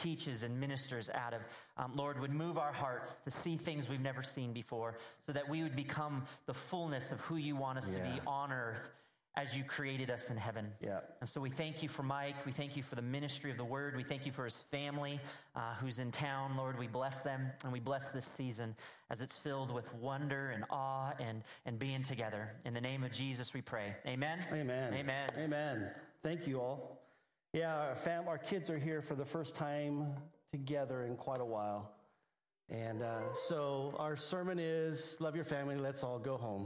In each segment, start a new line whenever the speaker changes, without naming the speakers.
teaches and ministers out of, Lord, would move our hearts to see things we've never seen before, so that we would become the fullness of who you want us to be on earth as you created us in heaven.
Yeah.
And so we thank you for Mike. We thank you for the ministry of the word. We thank you for his family who's in town. Lord, we bless them, and we bless this season as it's filled with wonder and awe and being together. In the name of Jesus, we pray. Amen?
Amen.
Amen.
Amen. Thank you all. Yeah, our kids are here for the first time together in quite a while. And so our sermon is, love your family, let's all go home.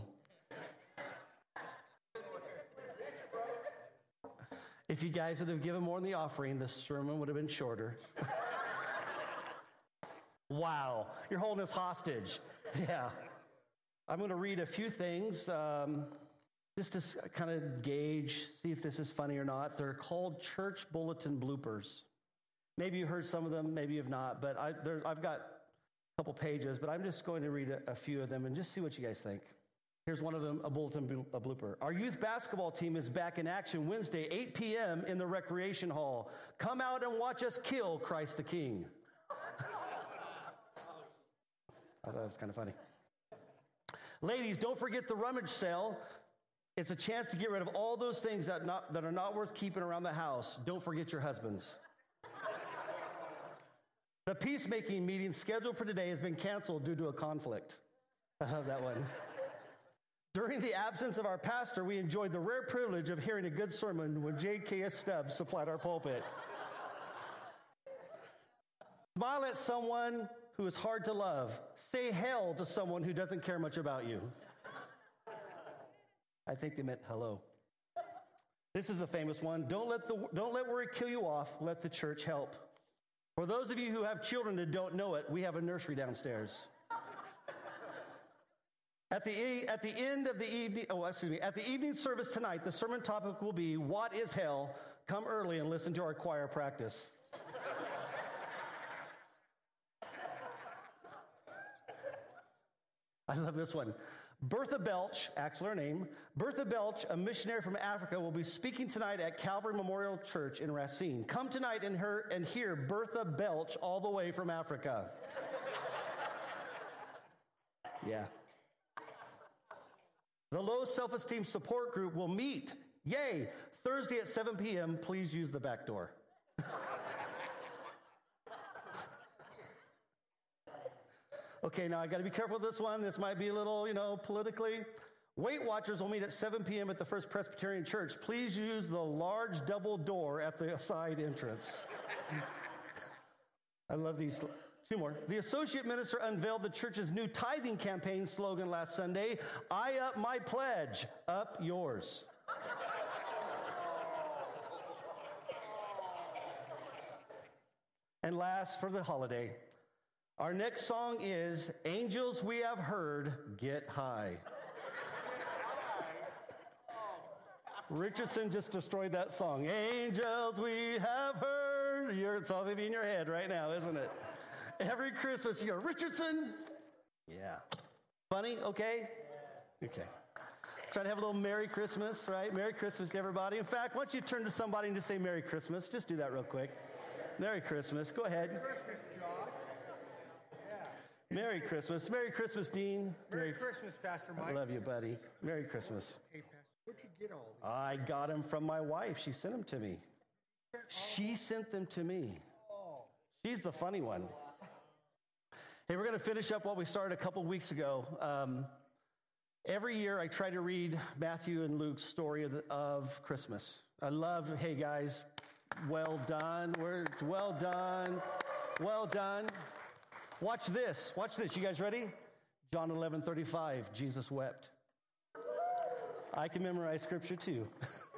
If you guys would have given more in the offering, the sermon would have been shorter. Wow, you're holding us hostage. Yeah. I'm going to read a few things just to kind of gauge, see if this is funny or not. They're called church bulletin bloopers. Maybe you heard some of them, maybe you've not, but I've got a couple pages, but I'm just going to read a few of them and just see what you guys think. Here's one of them, a blooper. Our youth basketball team is back in action Wednesday, 8 p.m. in the recreation hall. Come out and watch us kill Christ the King. I thought that was kind of funny. Ladies, don't forget the rummage sale. It's a chance to get rid of all those things that are not worth keeping around the house. Don't forget your husbands. The peacemaking meeting scheduled for today has been canceled due to a conflict. I love that one. During the absence of our pastor, we enjoyed the rare privilege of hearing a good sermon when J.K.S. Stubbs supplied our pulpit. Smile at someone who is hard to love. Say hell to someone who doesn't care much about you. I think they meant hello. This is a famous one. Don't let worry kill you off. Let the church help. For those of you who have children that don't know it, we have a nursery downstairs. At the evening service tonight, the sermon topic will be, what is hell? Come early and listen to our choir practice. I love this one. Bertha Belch, actually her name, Bertha Belch, a missionary from Africa, will be speaking tonight at Calvary Memorial Church in Racine. Come tonight and hear Bertha Belch all the way from Africa. Yeah. The Low Self-Esteem Support Group will meet, yay, Thursday at 7 p.m. Please use the back door. Okay, now I got to be careful with this one. This might be a little, politically. Weight Watchers will meet at 7 p.m. at the First Presbyterian Church. Please use the large double door at the side entrance. I love these. Two more. The associate minister unveiled the church's new tithing campaign slogan last Sunday. I up my pledge, up yours. And last, for the holiday, our next song is Angels We Have Heard, Get High. Richardson just destroyed that song. Angels we have heard. It's all maybe in your head right now, isn't it? Every Christmas you go, Richardson. Yeah. Funny? Okay? Okay. Try to have a little Merry Christmas, right? Merry Christmas to everybody. In fact, why don't you turn to somebody and just say Merry Christmas? Just do that real quick. Merry Christmas. Go ahead.
Merry Christmas, Josh. Yeah.
Merry Christmas. Merry Christmas, Dean.
Merry Christmas, Pastor Mike.
I love you, buddy. Merry Christmas.
Hey, Pastor, where'd you get all these?
I got them from my wife. She sent them to me. She sent them to me. She's the funny one. Hey, we're going to finish up what we started a couple weeks ago. Every year I try to read Matthew and Luke's story of Christmas. I love, hey guys, well done. Well done. Well done. Watch this. Watch this. You guys ready? John 11:35. Jesus wept. I can memorize scripture too.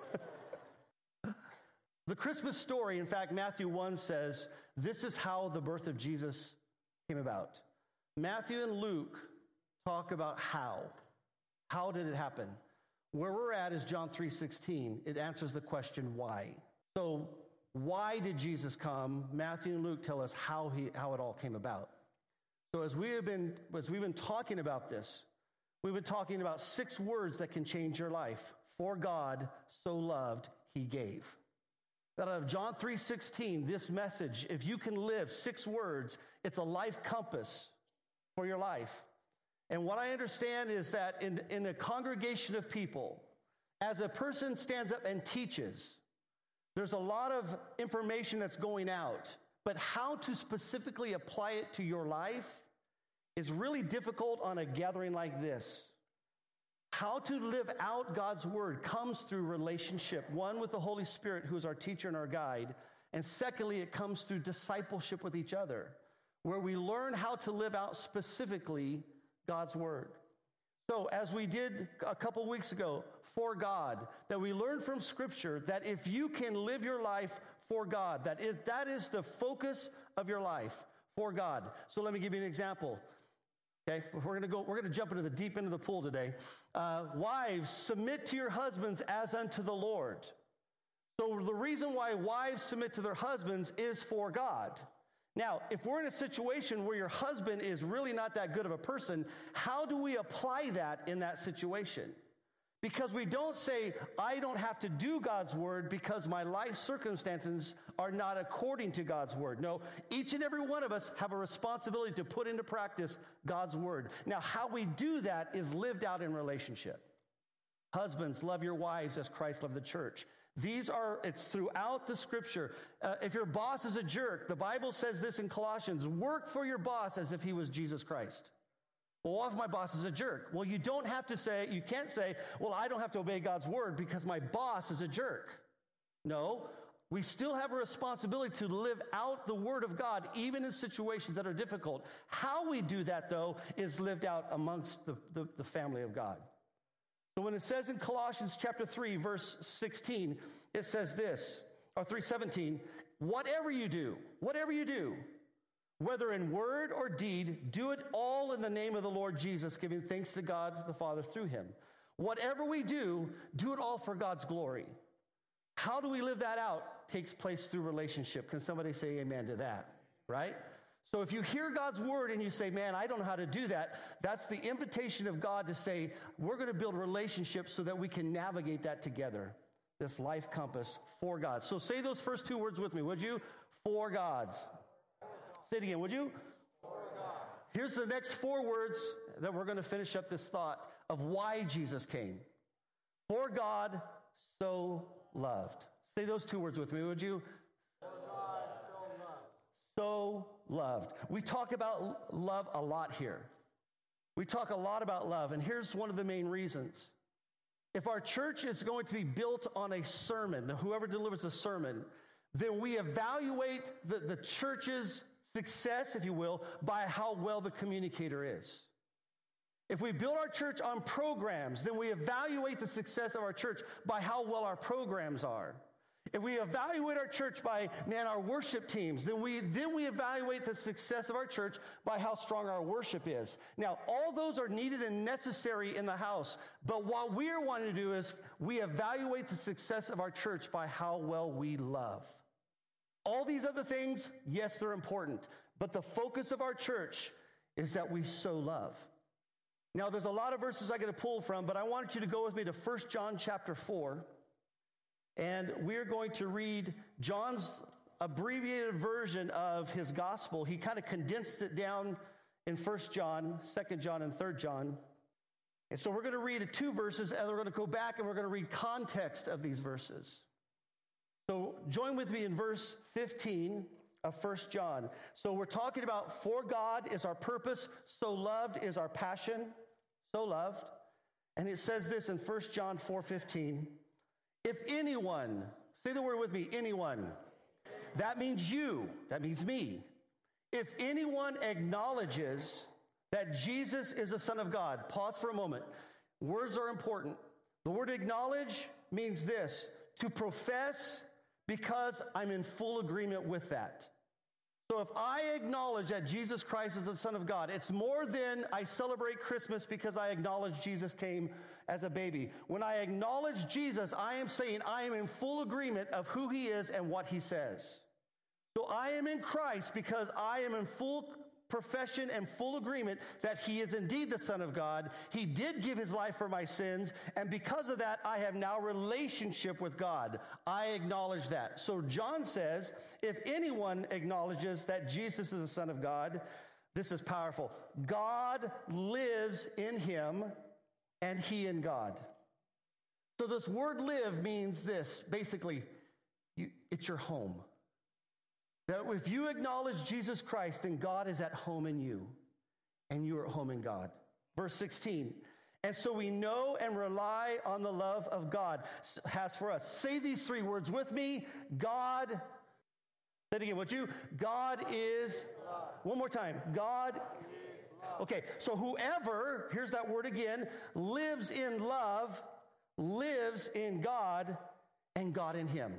The Christmas story, in fact, Matthew 1 says, this is how the birth of Jesus came about. Matthew and Luke talk about how. How did it happen? Where we're at is John 3:16. It answers the question why. So why did Jesus come? Matthew and Luke tell us how it all came about. So as we've been talking about this, we've been talking about 6 words that can change your life. For God so loved, he gave. that out of John 3:16, this message, if you can live 6 words, it's a life compass for your life. And what I understand is that in a congregation of people, as a person stands up and teaches, there's a lot of information that's going out, but how to specifically apply it to your life is really difficult on a gathering like this. How to live out God's word comes through relationship, one with the Holy Spirit, who is our teacher and our guide, and secondly, it comes through discipleship with each other, where we learn how to live out specifically God's word. So as we did a couple weeks ago, for God, that we learned from Scripture that if you can live your life for God, that is the focus of your life, for God. So let me give you an example. Okay, we're going to jump into the deep end of the pool today. Wives, submit to your husbands as unto the Lord. So the reason why wives submit to their husbands is for God. Now, if we're in a situation where your husband is really not that good of a person, how do we apply that in that situation? Because we don't say, I don't have to do God's word because my life circumstances are not according to God's word. No, each and every one of us have a responsibility to put into practice God's word. Now, how we do that is lived out in relationship. Husbands, love your wives as Christ loved the church. It's throughout the Scripture. If your boss is a jerk, the Bible says this in Colossians, work for your boss as if he was Jesus Christ. Well, what if my boss is a jerk? Well, you can't say, well, I don't have to obey God's word because my boss is a jerk. No, we still have a responsibility to live out the word of God, even in situations that are difficult. How we do that, though, is lived out amongst the family of God. So when it says in Colossians chapter 3, verse 16, it says this, or 3:17, whatever you do, whether in word or deed, do it all in the name of the Lord Jesus, giving thanks to God the Father through him. Whatever we do it all for God's glory. How do we live that out? Takes place through relationship. Can somebody say amen to that? Right? So if you hear God's word and you say, man, I don't know how to do that, that's the invitation of God to say, we're going to build relationships so that we can navigate that together. This life compass for God. So say those first 2 words with me, would you? For God's. Say it again, would you? For God. Here's the next 4 words that we're going to finish up this thought of why Jesus came. For God so loved. Say those 2 words with me, would you? For God so loved. So loved. We talk about love a lot here. We talk a lot about love, and here's one of the main reasons. If our church is going to be built on a sermon, whoever delivers a sermon, then we evaluate the church's success, if you will, by how well the communicator is. If we build our church on programs, then we evaluate the success of our church by how well our programs are. If we evaluate our church by, our worship teams, then we evaluate the success of our church by how strong our worship is. Now, all those are needed and necessary in the house, but what we are wanting to do is we evaluate the success of our church by how well we love. All these other things, yes, they're important, but the focus of our church is that we so love. Now, there's a lot of verses I got to pull from, but I want you to go with me to 1 John chapter 4, and we're going to read John's abbreviated version of his gospel. He kind of condensed it down in 1 John, 2 John, and 3 John. And so we're going to read 2 verses, and we're going to go back and we're going to read context of these verses. So join with me in verse 15 of 1 John. So we're talking about for God is our purpose, so loved is our passion, so loved. And it says this in 1 John 4:15. If anyone, say the word with me, anyone. That means you, that means me. If anyone acknowledges that Jesus is the Son of God, pause for a moment. Words are important. The word acknowledge means this, to profess, because I'm in full agreement with that. So if I acknowledge that Jesus Christ is the Son of God, it's more than I celebrate Christmas because I acknowledge Jesus came as a baby. When I acknowledge Jesus, I am saying I am in full agreement of who he is and what he says. So I am in Christ because I am in full profession and full agreement that he is indeed the Son of God. He did give his life for my sins, and because of that, I have now relationship with God. I acknowledge that. So John says, if anyone acknowledges that Jesus is the Son of God, this is powerful. God lives in him, and he in God. So this word live means this, basically, it's your home. That if you acknowledge Jesus Christ, then God is at home in you, and you are at home in God. Verse 16, and so we know and rely on the love of God has for us. Say these three words with me. God, say it again, would you? God is, one more time, God is love. Okay, so whoever, here's that word again, lives in love, lives in God, and God in him.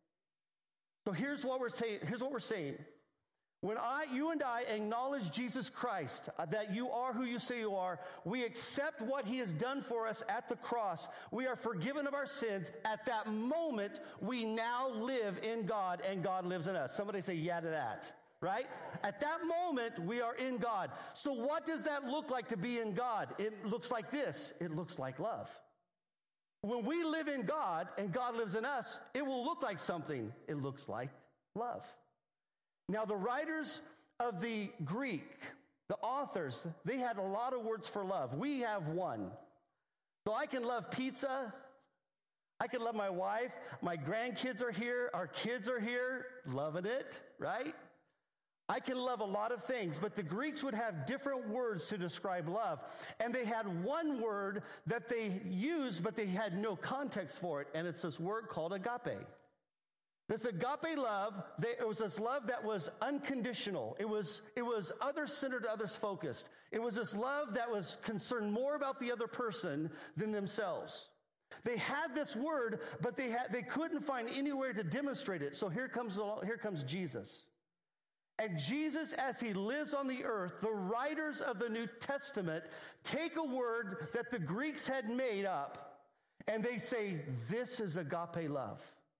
So here's what we're saying. When you and I acknowledge Jesus Christ, that you are who you say you are, we accept what he has done for us at the cross. We are forgiven of our sins. At that moment, we now live in God, and God lives in us. Somebody say yeah to that, right? At that moment, we are in God. So what does that look like to be in God? It looks like this. It looks like love. When we live in God and God lives in us, it will look like something. It looks like love. Now, the writers of the Greek, the authors, they had a lot of words for love. We have one. So I can love pizza. I can love my wife. My grandkids are here. Our kids are here. Loving it, right? I can love a lot of things, but the Greeks would have different words to describe love. And they had one word that they used, but they had no context for it. And it's this word called agape. This agape love, it was this love that was unconditional. It was other-centered, others-focused. It was this love that was concerned more about the other person than themselves. They had this word, but they couldn't find anywhere to demonstrate it. So here comes Jesus. And Jesus, as he lives on the earth, the writers of the New Testament take a word that the Greeks had made up, and they say, this is agape love.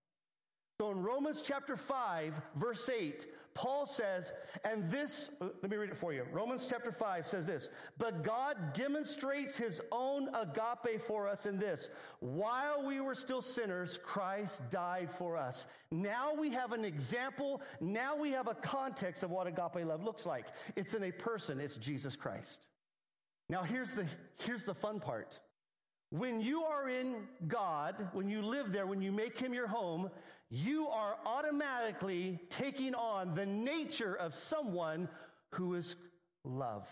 So in Romans chapter 5, verse 8, Paul says, and this, let me read it for you. Romans chapter 5 says this, but God demonstrates his own agape for us in this. While we were still sinners, Christ died for us. Now we have an example. Now we have a context of what agape love looks like. It's in a person. It's Jesus Christ. Now here's the fun part. When you are in God, when you live there, when you make him your home, you are automatically taking on the nature of someone who is love.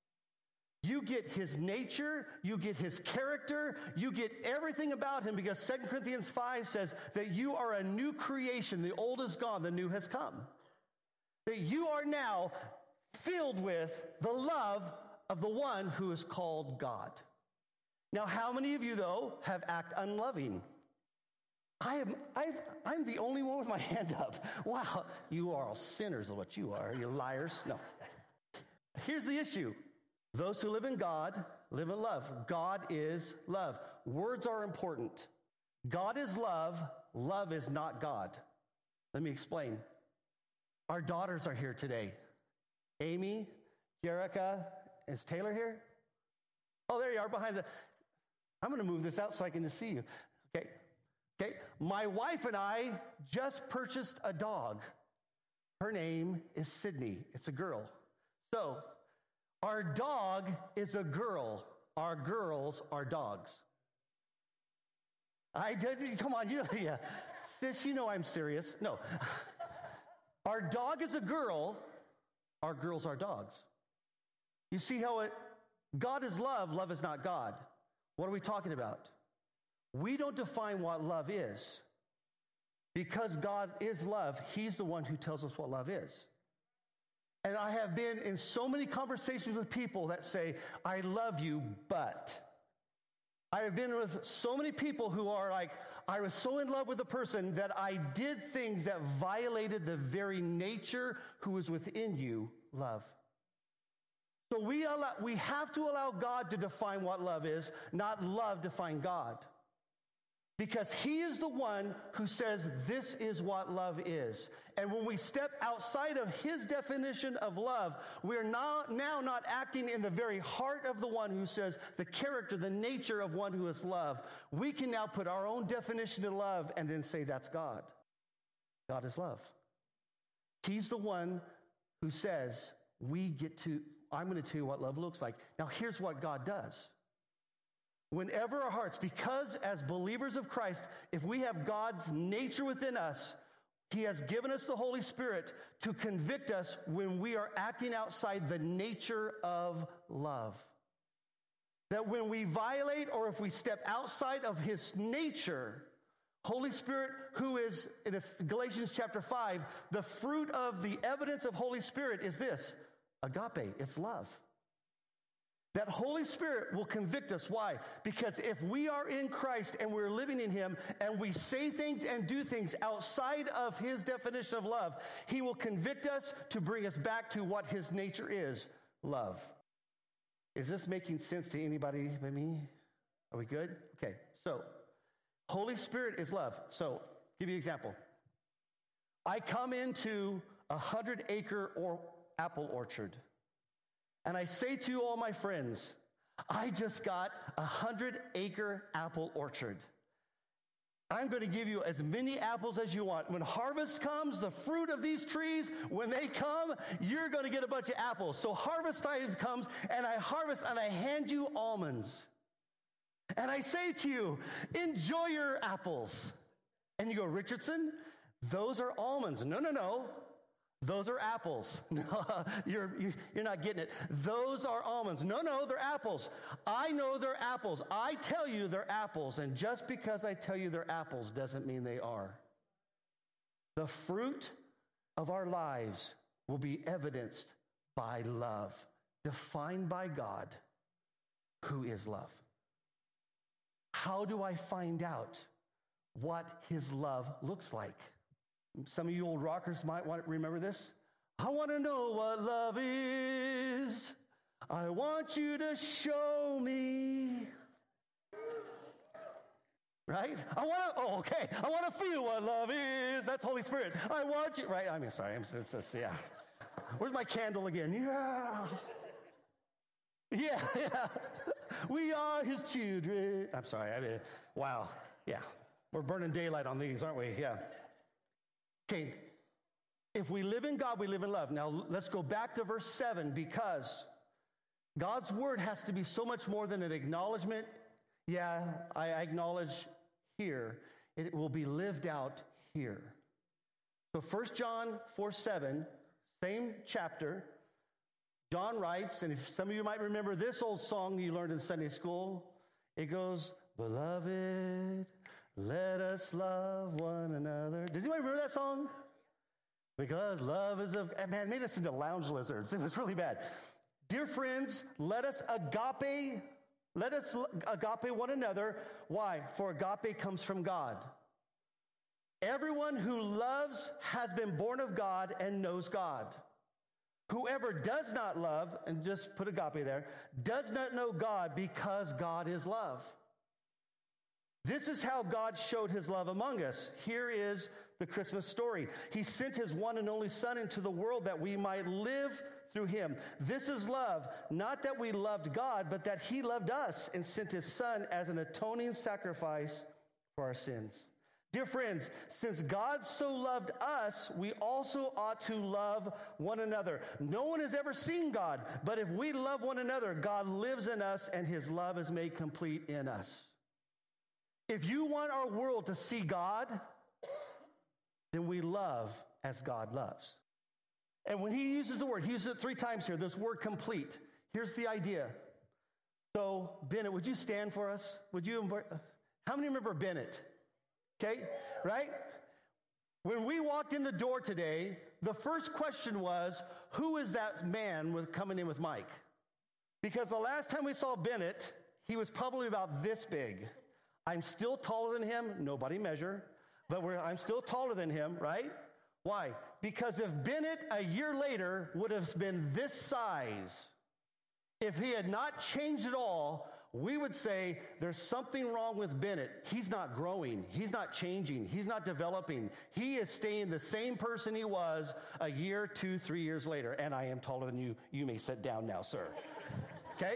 You get his nature, you get his character, you get everything about him, because 2 Corinthians 5 says that you are a new creation. The old is gone, the new has come. That you are now filled with the love of the one who is called God. Now, how many of you, though, have acted unloving? I'm the only one with my hand up. Wow, you are all sinners is what you are. You liars. No. Here's the issue. Those who live in God live in love. God is love. Words are important. God is love. Love is not God. Let me explain. Our daughters are here today. Amy, Jerica, is Taylor here? Oh, there you are behind the... I'm going to move this out so I can just see you. Okay. My wife and I just purchased a dog. Her name is Sydney. It's a girl. So, our dog is a girl. Our girls are dogs. Come on, yeah. Sis, you know I'm serious. No. Our dog is a girl. Our girls are dogs. You see how God is love. Love is not God. What are we talking about? We don't define what love is. Because God is love, he's the one who tells us what love is. And I have been in so many conversations with people that say, I love you, but. I have been with so many people who are like, I was so in love with a person that I did things that violated the very nature who is within you, love. So we have to allow God to define what love is, not love define God. Because he is the one who says this is what love is. And when we step outside of his definition of love, we're now not acting in the very heart of the one who says the character, the nature of one who is love. We can now put our own definition of love and then say that's God. God is love. He's the one who says I'm going to tell you what love looks like. Now here's what God does. Whenever our hearts, because as believers of Christ, if we have God's nature within us, he has given us the Holy Spirit to convict us when we are acting outside the nature of love. That when we violate or if we step outside of his nature, Holy Spirit, who is, in Galatians chapter 5, the fruit of the evidence of Holy Spirit is this, agape, it's love. That Holy Spirit will convict us. Why? Because if we are in Christ and we're living in him and we say things and do things outside of his definition of love, he will convict us to bring us back to what his nature is, love. Is this making sense to anybody but me? Are we good? Okay, so Holy Spirit is love. So, give you an example. I come into a 100-acre apple orchard. And I say to all my friends, I just got a 100-acre apple orchard. I'm going to give you as many apples as you want. When harvest comes, the fruit of these trees, when they come, you're going to get a bunch of apples. So harvest time comes, and I harvest, and I hand you almonds. And I say to you, enjoy your apples. And you go, Richardson, those are almonds. No. Those are apples. No, you're not getting it. Those are almonds. No, they're apples. I know they're apples. I tell you they're apples. And just because I tell you they're apples doesn't mean they are. The fruit of our lives will be evidenced by love, defined by God, who is love. How do I find out what his love looks like? Some of you old rockers might want to remember this. I want to know what love is. I want you to show me. Right? I want to feel what love is. That's Holy Spirit. I want you. Right? Yeah. Where's my candle again? Yeah. We are his children. I'm sorry. Wow. Yeah. We're burning daylight on these, aren't we? Yeah. Okay, if we live in God, we live in love. Now, let's go back to verse 7, because God's word has to be so much more than an acknowledgement. Yeah, I acknowledge here. It will be lived out here. So 1 John 4:7, same chapter, John writes, and if some of you might remember this old song you learned in Sunday school, it goes, beloved, let us love one another. Does anybody remember that song? Because love is man, it made us into lounge lizards. It was really bad. Dear friends, let us agape one another. Why? For agape comes from God. Everyone who loves has been born of God and knows God. Whoever does not love, and just put agape there, does not know God, because God is love. This is how God showed his love among us. Here is the Christmas story. He sent his one and only Son into the world that we might live through him. This is love, not that we loved God, but that he loved us and sent his Son as an atoning sacrifice for our sins. Dear friends, since God so loved us, we also ought to love one another. No one has ever seen God, but if we love one another, God lives in us and his love is made complete in us. If you want our world to see God, then we love as God loves. And when he uses the word, he uses it 3 times here, this word complete. Here's the idea. So, Bennett, would you stand for us? How many remember Bennett? Okay, right? When we walked in the door today, the first question was, who is that man coming in with Mike? Because the last time we saw Bennett, he was probably about this big. I'm still taller than him. Nobody measure. But I'm still taller than him, right? Why? Because if Bennett a year later would have been this size, if he had not changed at all, we would say there's something wrong with Bennett. He's not growing. He's not changing. He's not developing. He is staying the same person he was a year, 2, 3 years later. And I am taller than you. You may sit down now, sir. Okay?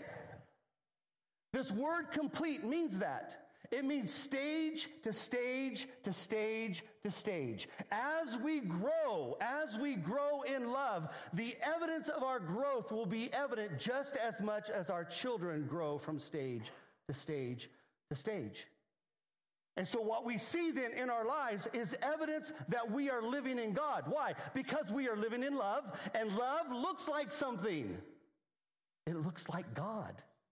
This word complete means that. It means stage to stage to stage to stage. As we grow in love, the evidence of our growth will be evident just as much as our children grow from stage to stage to stage. And so what we see then in our lives is evidence that we are living in God. Why? Because we are living in love, and love looks like something. It looks like God.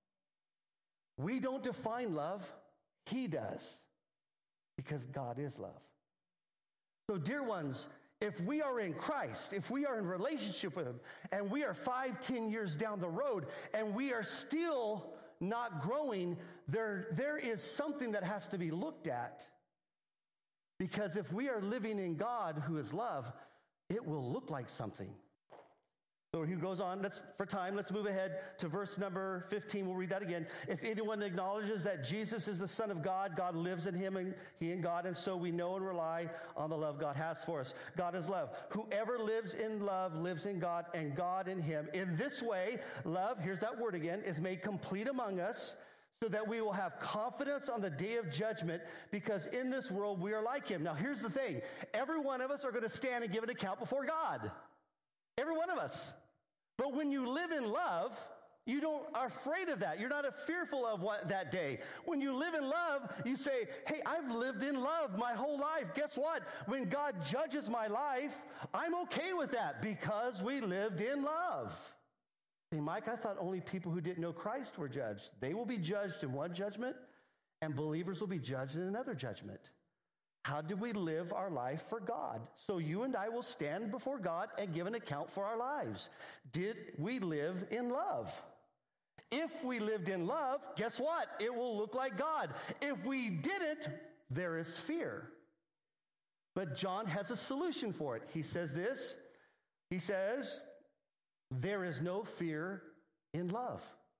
We don't define love. He does, because God is love. So, dear ones, if we are in Christ, if we are in relationship with Him, and we are 5, 10 years down the road, and we are still not growing, there is something that has to be looked at. Because if we are living in God, who is love, it will look like something. So he goes on, let's move ahead to verse number 15. We'll read that again. If anyone acknowledges that Jesus is the Son of God, God lives in him and he in God, and so we know and rely on the love God has for us. God is love. Whoever lives in love lives in God and God in him. In this way, love, here's that word again, is made complete among us, so that we will have confidence on the day of judgment, because in this world we are like him. Now here's the thing. Every one of us are going to stand and give an account before God. Every one of us. But when you live in love, you don't are afraid of that. You're not fearful of that day. When you live in love, you say, hey, I've lived in love my whole life. Guess what? When God judges my life, I'm okay with that because we lived in love. Say, Mike, I thought only people who didn't know Christ were judged. They will be judged in one judgment, and believers will be judged in another judgment. How did we live our life for God? So you and I will stand before God and give an account for our lives. Did we live in love? If we lived in love, guess what? It will look like God. If we didn't, there is fear. But John has a solution for it. He says this. He says, there is no fear in love.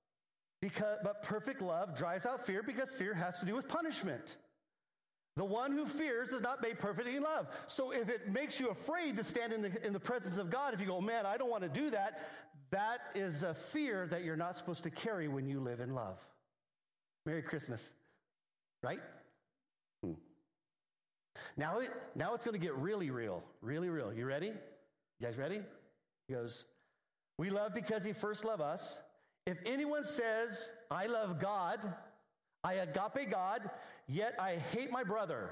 But perfect love drives out fear, because fear has to do with punishment. The one who fears is not made perfect in love. So if it makes you afraid to stand in the presence of God, if you go, man, I don't want to do that, that is a fear that you're not supposed to carry when you live in love. Merry Christmas. Right? Now it's going to get really real. Really real. You ready? You guys ready? He goes, we love because he first loved us. If anyone says, I love God, I agape God, yet I hate my brother.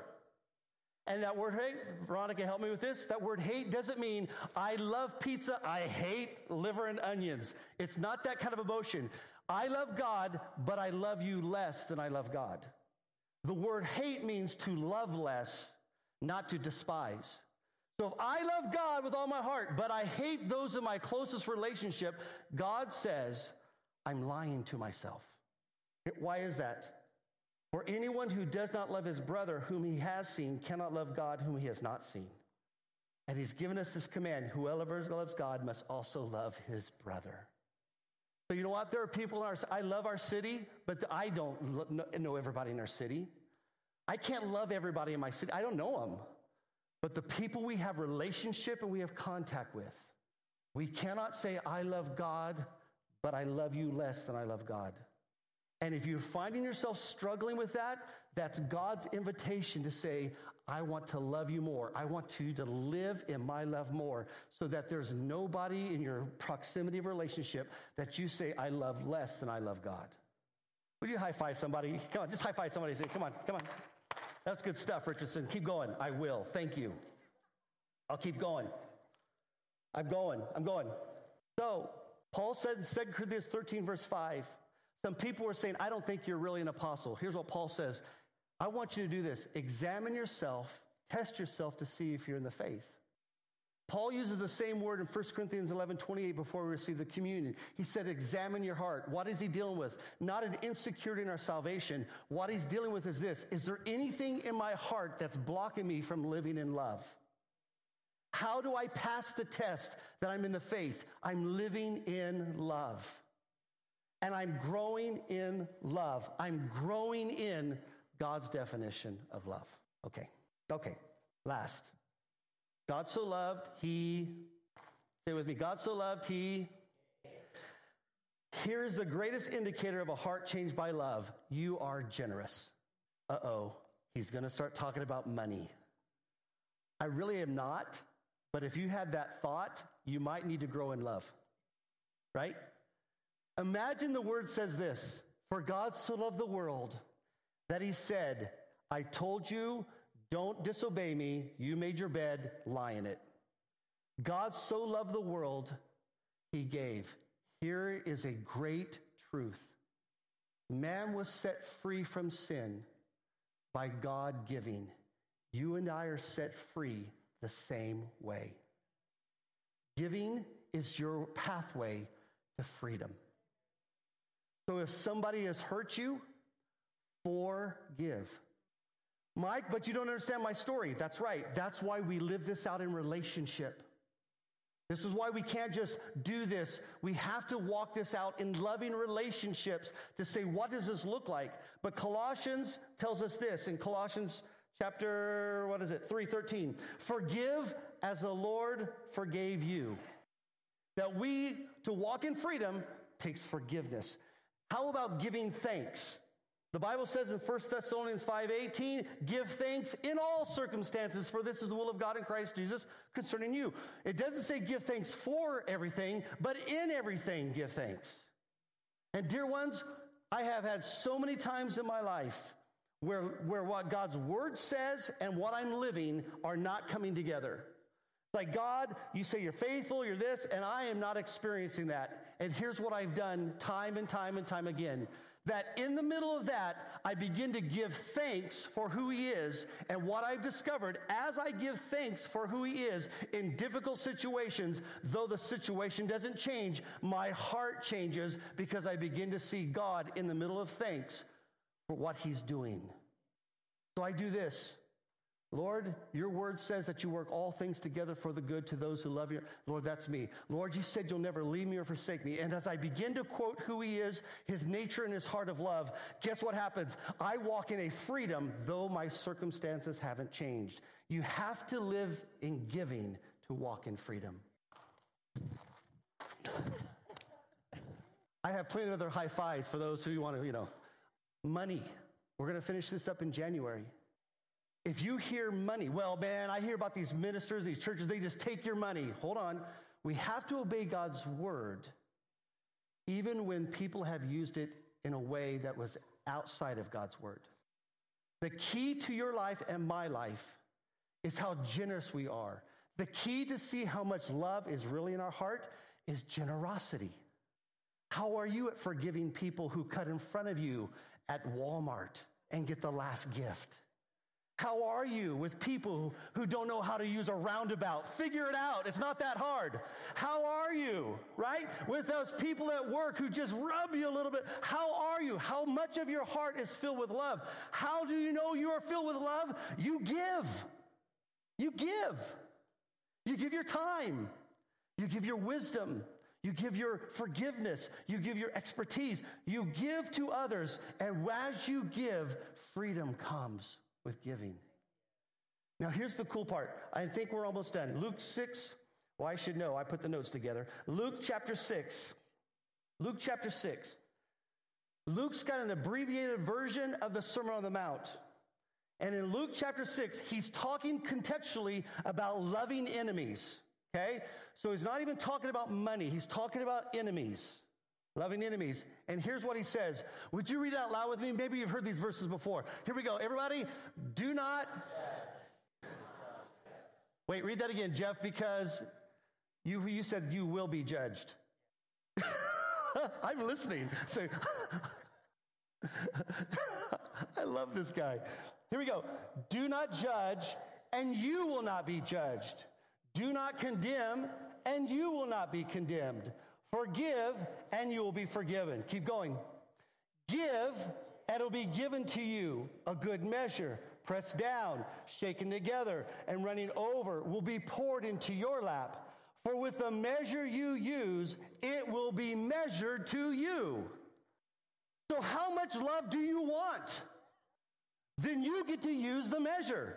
And that word hate, Veronica, help me with this. That word hate doesn't mean I love pizza, I hate liver and onions. It's not that kind of emotion. I love God, but I love you less than I love God. The word hate means to love less, not to despise. So if I love God with all my heart, but I hate those in my closest relationship, God says, I'm lying to myself. Why is that? For anyone who does not love his brother whom he has seen cannot love God whom he has not seen. And he's given us this command, whoever loves God must also love his brother. So you know what? There are people I love our city, but I don't know everybody in our city. I can't love everybody in my city. I don't know them. But the people we have relationship and we have contact with, we cannot say, I love God, but I love you less than I love God. And if you're finding yourself struggling with that, that's God's invitation to say, I want to love you more. I want you to live in my love more, so that there's nobody in your proximity of relationship that you say, I love less than I love God. Would you high five somebody? Come on, just high five somebody and say, come on. That's good stuff, Richardson. Keep going. I will. Thank you. I'll keep going. I'm going. So, Paul said in 2 Corinthians 13, verse 5, some people were saying, I don't think you're really an apostle. Here's what Paul says. I want you to do this. Examine yourself, test yourself to see if you're in the faith. Paul uses the same word in 1 Corinthians 11:28 before we receive the communion. He said, examine your heart. What is he dealing with? Not an insecurity in our salvation. What he's dealing with is this. Is there anything in my heart that's blocking me from living in love? How do I pass the test that I'm in the faith? I'm living in love. And I'm growing in love. I'm growing in God's definition of love. Okay. Last. God so loved, he, say with me, God so loved, he. Here's the greatest indicator of a heart changed by love. You are generous. He's going to start talking about money. I really am not, but if you had that thought, you might need to grow in love, right? Imagine the word says this, for God so loved the world that he said, I told you, don't disobey me. You made your bed, lie in it. God so loved the world, he gave. Here is a great truth. Man was set free from sin by God giving. You and I are set free the same way. Giving is your pathway to freedom. So if somebody has hurt you, forgive. Mike, but you don't understand my story. That's right. That's why we live this out in relationship. This is why we can't just do this. We have to walk this out in loving relationships to say, what does this look like? But Colossians tells us this in Colossians chapter, 3:13. Forgive as the Lord forgave you. That we, to walk in freedom, takes forgiveness. How about giving thanks? The Bible says in 1 Thessalonians 5:18, give thanks in all circumstances, for this is the will of God in Christ Jesus concerning you. It doesn't say give thanks for everything, but in everything give thanks. And dear ones, I have had so many times in my life where what God's word says and what I'm living are not coming together. It's like, God, you say you're faithful, you're this, and I am not experiencing that. And here's what I've done time and time and time again. That in the middle of that, I begin to give thanks for who he is. And what I've discovered, as I give thanks for who he is in difficult situations, though the situation doesn't change, my heart changes because I begin to see God in the middle of thanks for what he's doing. So I do this. Lord, your word says that you work all things together for the good to those who love you. Lord, that's me. Lord, you said you'll never leave me or forsake me. And as I begin to quote who he is, his nature and his heart of love, guess what happens? I walk in a freedom, though my circumstances haven't changed. You have to live in giving to walk in freedom. I have plenty of other high fives for those who want to, money. We're going to finish this up in January. If you hear money, well, man, I hear about these ministers, these churches, they just take your money. Hold on. We have to obey God's word, even when people have used it in a way that was outside of God's word. The key to your life and my life is how generous we are. The key to see how much love is really in our heart is generosity. How are you at forgiving people who cut in front of you at Walmart and get the last gift? How are you with people who don't know how to use a roundabout? Figure it out. It's not that hard. How are you, right? With those people at work who just rub you a little bit. How are you? How much of your heart is filled with love? How do you know you are filled with love? You give. You give. You give your time. You give your wisdom. You give your forgiveness. You give your expertise. You give to others. And as you give, freedom comes with giving. Now, here's the cool part. I think we're almost done. Luke 6. Well, I should know. I put the notes together. Luke chapter 6. Luke chapter 6. Luke's got an abbreviated version of the Sermon on the Mount. And in Luke chapter 6, he's talking contextually about loving enemies. Okay? So he's not even talking about money. He's talking about enemies. Loving enemies. And here's what he says. Would you read it out loud with me? Maybe you've heard these verses before. Here we go. Everybody, do not... Wait, read that again, Jeff, because you said you will be judged. I'm listening. So, I love this guy. Here we go. Do not judge, and you will not be judged. Do not condemn, and you will not be condemned. Forgive, and you will be forgiven. Keep going. Give, and it will be given to you. A good measure, pressed down, shaken together, and running over, will be poured into your lap. For with the measure you use, it will be measured to you. So how much love do you want? Then you get to use the measure.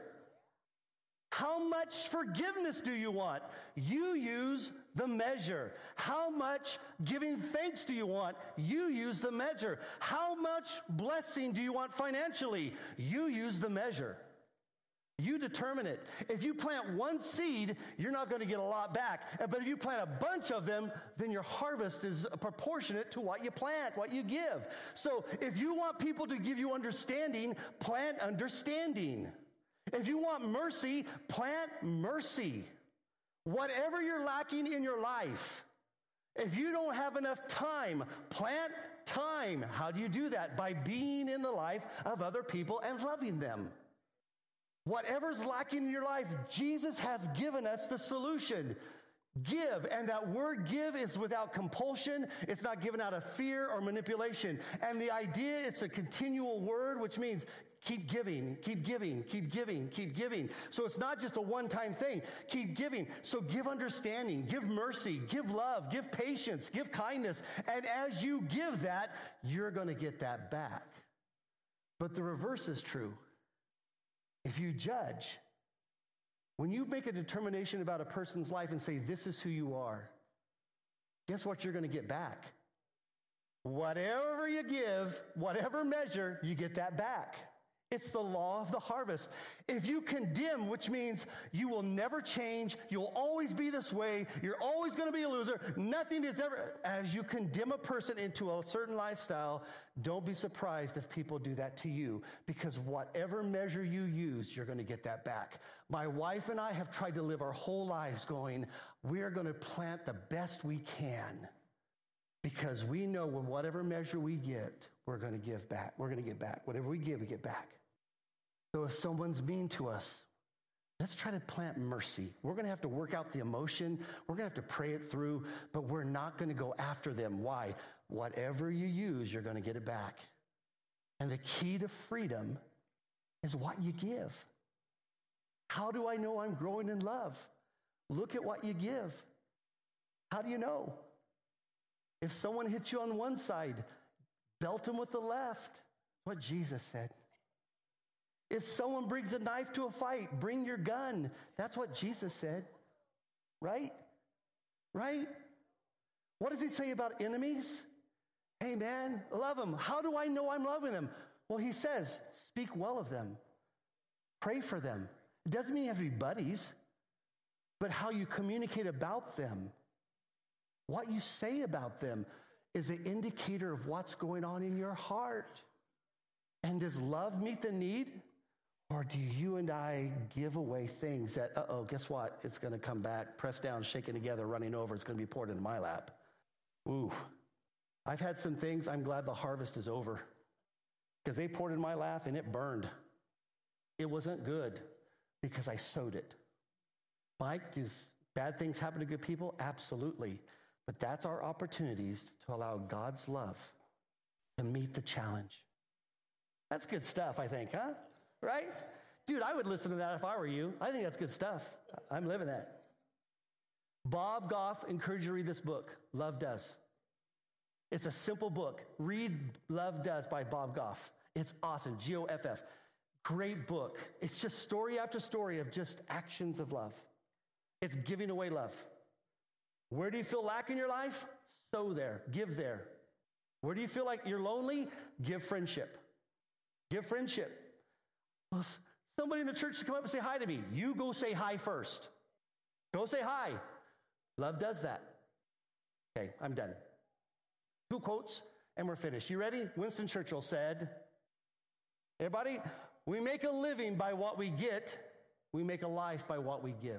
How much forgiveness do you want? You use the measure. How much giving thanks do you want? You use the measure. How much blessing do you want financially? You use the measure. You determine it. If you plant one seed, you're not going to get a lot back. But if you plant a bunch of them, then your harvest is proportionate to what you plant, what you give. So if you want people to give you understanding, plant understanding. If you want mercy, plant mercy. Whatever you're lacking in your life, if you don't have enough time, plant time. How do you do that? By being in the life of other people and loving them. Whatever's lacking in your life, Jesus has given us the solution. Give, and that word give is without compulsion. It's not given out of fear or manipulation. And the idea, it's a continual word, which means keep giving, keep giving, keep giving, keep giving. So it's not just a one-time thing. Keep giving. So give understanding, give mercy, give love, give patience, give kindness. And as you give that, you're going to get that back. But the reverse is true. If you judge, when you make a determination about a person's life and say, this is who you are, guess what you're going to get back? Whatever you give, whatever measure, you get that back. It's the law of the harvest. If you condemn, which means you will never change, you'll always be this way, you're always going to be a loser, nothing is ever, as you condemn a person into a certain lifestyle, don't be surprised if people do that to you, because whatever measure you use, you're going to get that back. My wife and I have tried to live our whole lives going, we're going to plant the best we can, because we know with whatever measure we get, we're going to give back. We're going to get back. Whatever we give, we get back. So if someone's mean to us, let's try to plant mercy. We're going to have to work out the emotion. We're going to have to pray it through, but we're not going to go after them. Why? Whatever you use, you're going to get it back. And the key to freedom is what you give. How do I know I'm growing in love? Look at what you give. How do you know? If someone hits you on one side, belt them with the left. What Jesus said. If someone brings a knife to a fight, bring your gun. That's what Jesus said. Right? Right? What does he say about enemies? Hey man, love them. How do I know I'm loving them? Well, he says, speak well of them. Pray for them. It doesn't mean you have to be buddies, but how you communicate about them, what you say about them, is an indicator of what's going on in your heart. And does love meet the need? Or do you and I give away things that, guess what? It's going to come back, pressed down, shaken together, running over. It's going to be poured into my lap. Ooh. I've had some things, I'm glad the harvest is over. Because they poured in my lap and it burned. It wasn't good because I sowed it. Mike, does bad things happen to good people? Absolutely. But that's our opportunities to allow God's love to meet the challenge. That's good stuff, I think, huh? Right? Dude, I would listen to that if I were you. I think that's good stuff. I'm living that. Bob Goff encouraged you to read this book, Love Does. It's a simple book. Read Love Does by Bob Goff. It's awesome. Goff. Great book. It's just story after story of just actions of love. It's giving away love. Where do you feel lack in your life? Sow there. Give there. Where do you feel like you're lonely? Give friendship. Give friendship. Well, somebody in the church should come up and say hi to me. You go say hi first. Go say hi. Love does that. Okay, I'm done. 2 quotes, and we're finished. You ready? Winston Churchill said, everybody, we make a living by what we get. We make a life by what we give.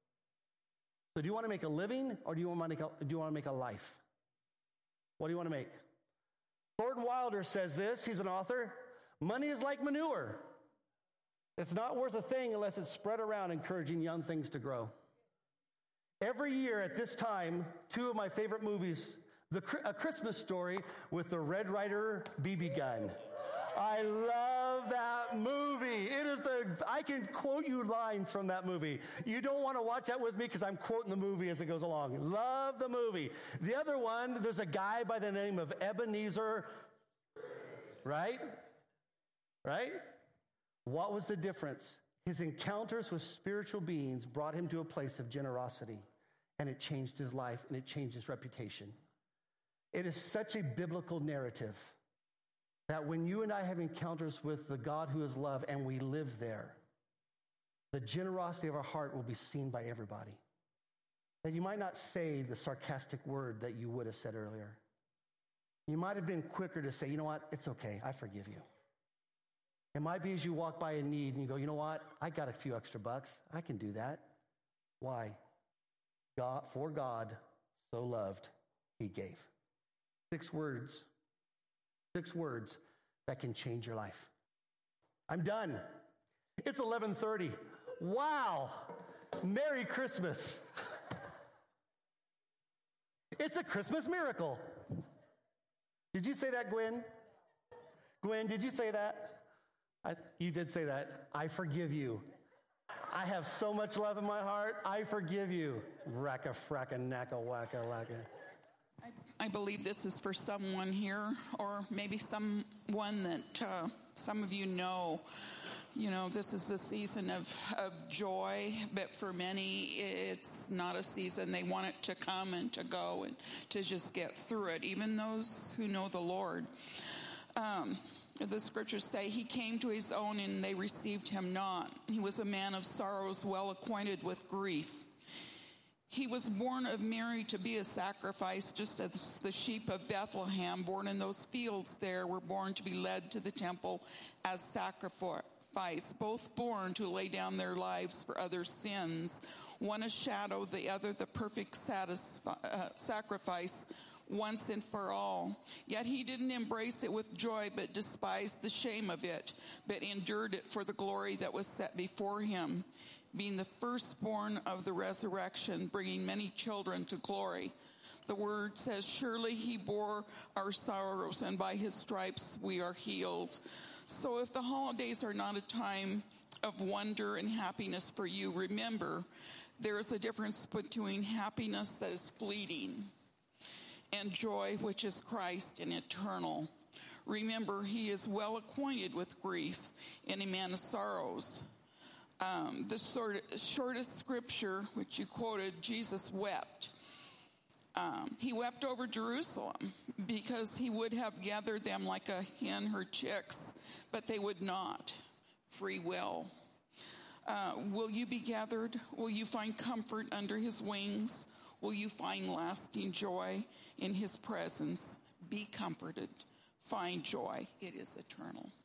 So do you want to make a living, or do you want to make a life? What do you want to make? Thornton Wilder says this. He's an author. Money is like manure. It's not worth a thing unless it's spread around, encouraging young things to grow. Every year at this time, 2 of my favorite movies, A Christmas Story with the Red Ryder BB gun. I love that movie. I can quote you lines from that movie. You don't want to watch that with me because I'm quoting the movie as it goes along. Love the movie. The other one, there's a guy by the name of Ebenezer right? Right? What was the difference? His encounters with spiritual beings brought him to a place of generosity, and it changed his life and it changed his reputation. It is such a biblical narrative that when you and I have encounters with the God who is love and we live there, the generosity of our heart will be seen by everybody. That you might not say the sarcastic word that you would have said earlier. You might have been quicker to say, you know what, it's okay, I forgive you. It might be as you walk by a need and you go, you know what, I got a few extra bucks, I can do that. Why? God, for God so loved, he gave. 6 words. 6 words that can change your life. I'm done. It's 11:30. Wow. Merry Christmas. It's a Christmas miracle. Did you say that, Gwen? Gwen, did you say that? You did say that. I forgive you. I have so much love in my heart. I forgive you. Racka, fracka, nacka, wacka, lacka.
I believe this is for someone here, or maybe someone that some of you know. You know, this is the season of joy, but for many, it's not a season. They want it to come and to go and to just get through it, even those who know the Lord. The scriptures say, he came to his own and they received him not. He was a man of sorrows, well acquainted with grief. He was born of Mary to be a sacrifice, just as the sheep of Bethlehem, born in those fields there, were born to be led to the temple as sacrifice, both born to lay down their lives for others' sins. One a shadow, the other the perfect sacrifice, once and for all. Yet he didn't embrace it with joy, but despised the shame of it, but endured it for the glory that was set before him, being the firstborn of the resurrection, bringing many children to glory. The word says, surely he bore our sorrows, and by his stripes we are healed. So if the holidays are not a time of wonder and happiness for you, remember, there is a difference between happiness that is fleeting and joy, which is Christ and eternal. Remember, he is well acquainted with grief and a man of sorrows. The shortest scripture, which you quoted, Jesus wept. He wept over Jerusalem because he would have gathered them like a hen her chicks, but they would not. Free will. Will you be gathered? Will you find comfort under his wings? Will you find lasting joy in his presence? Be comforted. Find joy. It is eternal.